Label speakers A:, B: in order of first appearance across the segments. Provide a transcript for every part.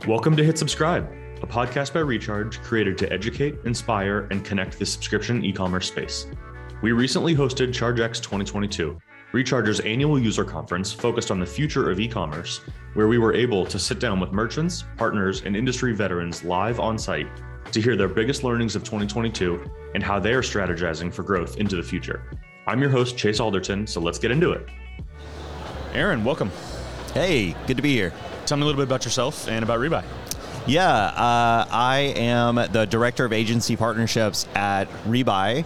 A: Welcome to Hit Subscribe, a podcast by Recharge created to educate, inspire, and connect the subscription e-commerce space. We recently hosted ChargeX 2022, Recharge's annual user conference focused on the future of e-commerce, where we were able to sit down with merchants, partners, and industry veterans live on site to hear their biggest learnings of 2022 and how they are strategizing for growth into the future. I'm your host, Chase Alderton, so let's get into it. Aaron, welcome.
B: Hey, good to be here.
A: Tell me a little bit about yourself and about Rebuy.
B: Yeah, I am the Director of Agency Partnerships at Rebuy.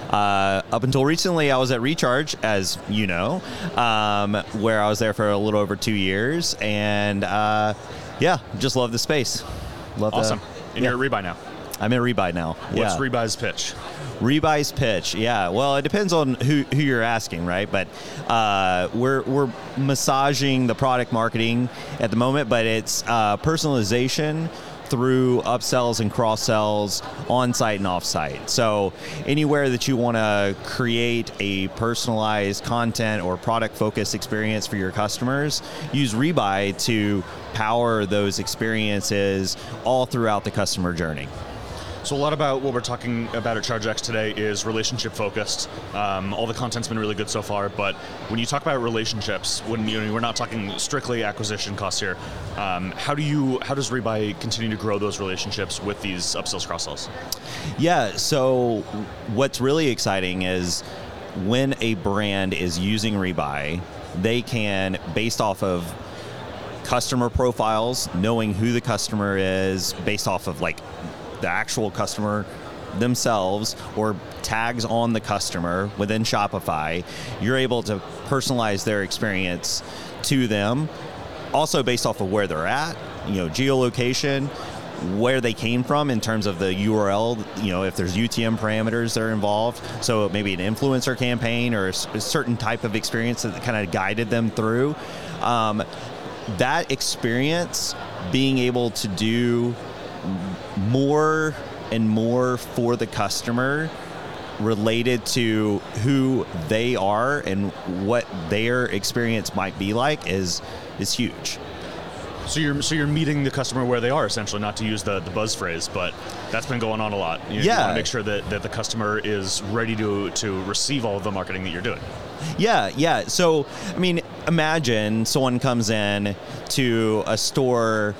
B: Up until recently, I was at Recharge, as you know, where I was there for a little over 2 years. And just love the space.
A: Awesome. And you're at Rebuy now?
B: I'm at Rebuy now.
A: What's Rebuy's pitch?
B: Rebuy's pitch, yeah. Well, it depends on who you're asking, right? But we're massaging the product marketing at the moment, but it's personalization through upsells and cross-sells on-site and off-site. So anywhere that you want to create a personalized content or product-focused experience for your customers, use Rebuy to power those experiences all throughout the customer journey.
A: So a lot about what we're talking about at ChargeX today is relationship focused. All the content's been really good so far, but when you talk about relationships, we're not talking strictly acquisition costs here. How does Rebuy continue to grow those relationships with these upsells, cross-sells?
B: Yeah, so what's really exciting is when a brand is using Rebuy, they can, based off of customer profiles, knowing who the customer is, based off of like the actual customer themselves or tags on the customer within Shopify, you're able to personalize their experience to them. Also based off of where they're at, geolocation, where they came from in terms of the URL, if there's UTM parameters that are involved. So maybe an influencer campaign or a certain type of experience that kind of guided them through. That experience, being able to do more and more for the customer related to who they are and what their experience might be like is huge.
A: So you're meeting the customer where they are, essentially, not to use the buzz phrase, but that's been going on a lot. You want to make sure that the customer is ready to receive all of the marketing that you're doing.
B: Yeah. So, imagine someone comes in to a store.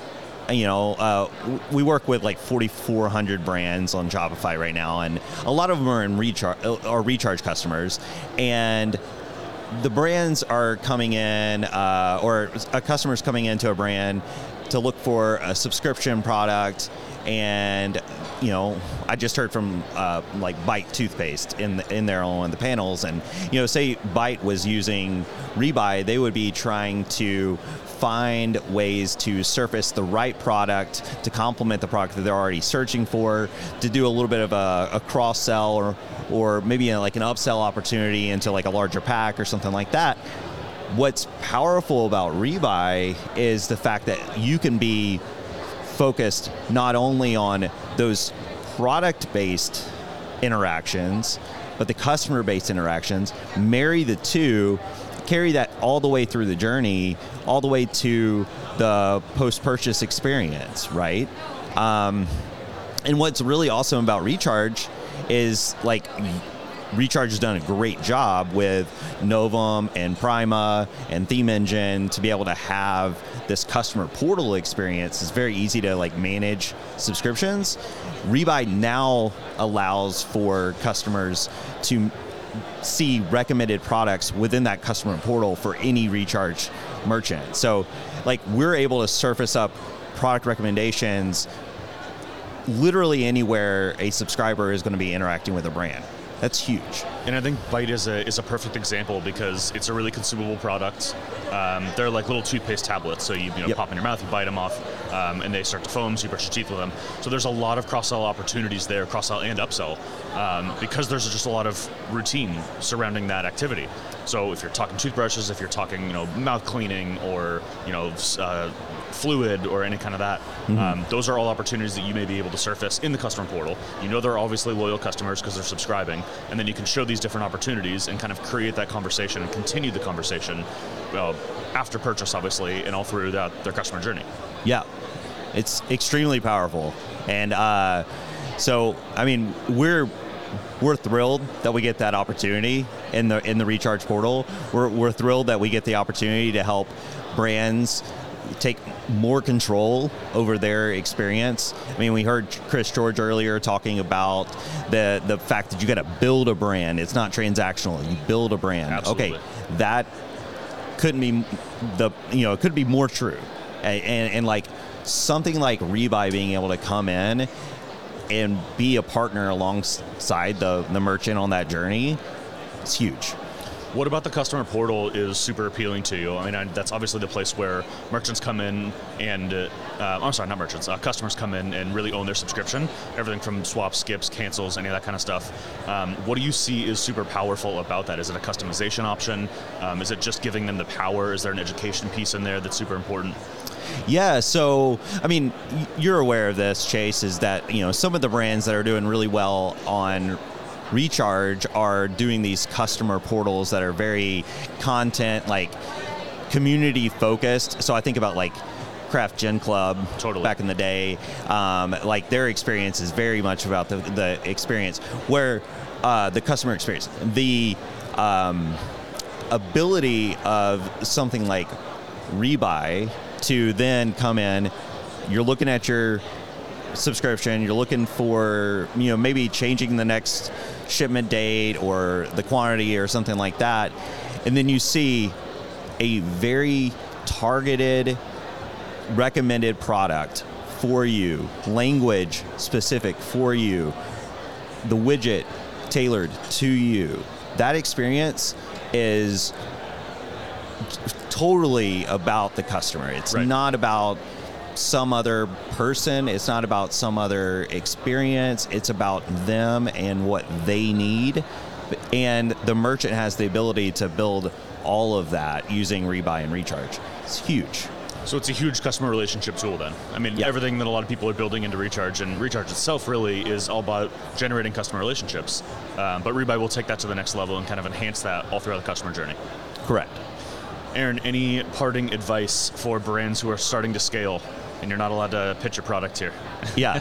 B: We work with like 4,400 brands on Shopify right now, and a lot of them are Recharge customers. And the brands are coming in, or a customer's coming into a brand to look for a subscription product. And I just heard from like Bite toothpaste in there on one of the panels, and say Bite was using Rebuy, they would be trying to find ways to surface the right product to complement the product that they're already searching for, to do a little bit of a cross-sell or maybe like an upsell opportunity into like a larger pack or something like that. What's powerful about Rebuy is the fact that you can be focused not only on those product-based interactions, but the customer-based interactions, marry the two, carry that all the way through the journey, all the way to the post-purchase experience, right? And what's really awesome about Recharge is like Recharge has done a great job with Novum and Prima and Theme Engine to be able to have this customer portal experience. It's very easy to like manage subscriptions. Rebuy now allows for customers to see recommended products within that customer portal for any Recharge merchant. So like we're able to surface up product recommendations literally anywhere a subscriber is going to be interacting with a brand. That's huge.
A: And I think Bite is a perfect example because it's a really consumable product. They're like little toothpaste tablets, so you pop in your mouth, you bite them off, and they start to foam, so you brush your teeth with them. So there's a lot of cross-sell opportunities there, cross-sell and upsell, because there's just a lot of routine surrounding that activity. So if you're talking toothbrushes, if you're talking mouth cleaning or fluid or any kind of that, those are all opportunities that you may be able to surface in the customer portal. They're obviously loyal customers because they're subscribing, and then you can show these different opportunities and kind of create that conversation and continue the conversation after purchase, obviously, and all through their customer journey.
B: Yeah. It's extremely powerful. And so, I mean, we're thrilled that we get that opportunity in the Recharge portal. We're thrilled that we get the opportunity to help brands take more control over their experience. I mean, we heard Chris George earlier talking about the fact that you got to build a brand. It's not transactional. You build a brand.
A: Absolutely.
B: Okay, that couldn't be it could be more true. And like something like Rebuy being able to come in and be a partner alongside the merchant on that journey, it's huge.
A: What about the customer portal is super appealing to you? I mean, that's obviously the place where merchants come in and, customers come in and really own their subscription. Everything from swaps, skips, cancels, any of that kind of stuff. What do you see is super powerful about that? Is it a customization option? Is it just giving them the power? Is there an education piece in there that's super important?
B: Yeah, so, I mean, you're aware of this, Chase, is that, some of the brands that are doing really well on Recharge are doing these customer portals that are very content, like community focused. So I think about like Craft Gin Club back in the day. Like their experience is very much about the experience where the customer experience, the ability of something like Rebuy to then come in, you're looking at your subscription, you're looking for, maybe changing the next shipment date or the quantity or something like that. And then you see a very targeted, recommended product for you, language specific for you, the widget tailored to you. That experience is totally about the customer. It's not about some other person. It's not about some other experience. It's about them and what they need. And the merchant has the ability to build all of that using Rebuy and Recharge. It's huge.
A: So it's a huge customer relationship tool then. I mean, everything that a lot of people are building into Recharge, and Recharge itself really is all about generating customer relationships. But Rebuy will take that to the next level and kind of enhance that all throughout the customer journey. Correct. Aaron, any parting advice for brands who are starting to scale and you're not allowed to pitch your product here?
B: Yeah.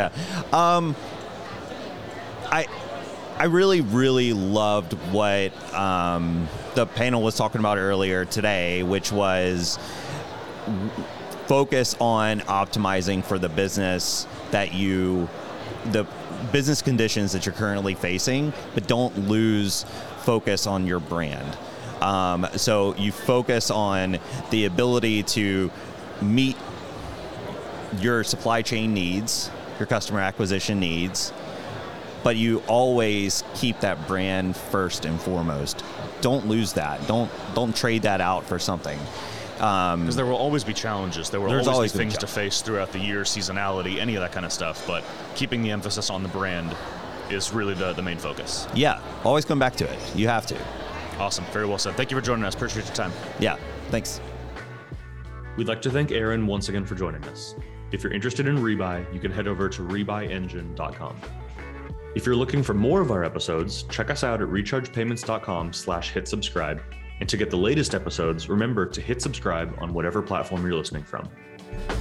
B: I really, really loved what the panel was talking about earlier today, which was focus on optimizing for the business the business conditions that you're currently facing, but don't lose focus on your brand. So you focus on the ability to meet your supply chain needs, your customer acquisition needs, but you always keep that brand first and foremost. Don't lose that. Don't trade that out for something.
A: Because there will always be challenges. There will always be things to face throughout the year, seasonality, any of that kind of stuff. But keeping the emphasis on the brand is really the main focus.
B: Yeah, always come back to it. You have to.
A: Awesome. Very well said. Thank you for joining us. Appreciate your time.
B: Yeah, thanks.
A: We'd like to thank Aaron once again for joining us. If you're interested in Rebuy, you can head over to rebuyengine.com. If you're looking for more of our episodes, check us out at rechargepayments.com/hit subscribe. And to get the latest episodes, remember to hit subscribe on whatever platform you're listening from.